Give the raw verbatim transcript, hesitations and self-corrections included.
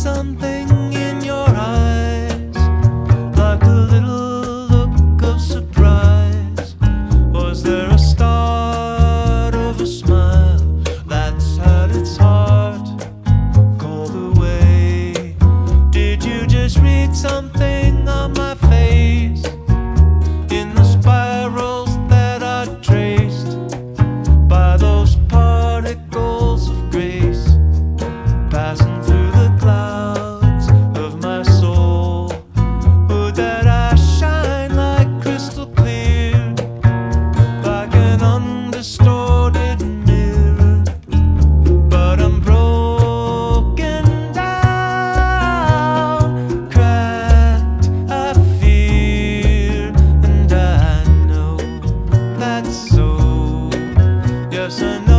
something in your eyes, like a little look of surprise. Was there a start of a smile that's had its heart called away? Did you just read something on my face in the spirals that I traced by those particles of grace passing through the clouds of my soul? Would that I shine like crystal clear, like an undistorted mirror? But I'm broken down, cracked, I fear, and I know that's so. Yes, I know.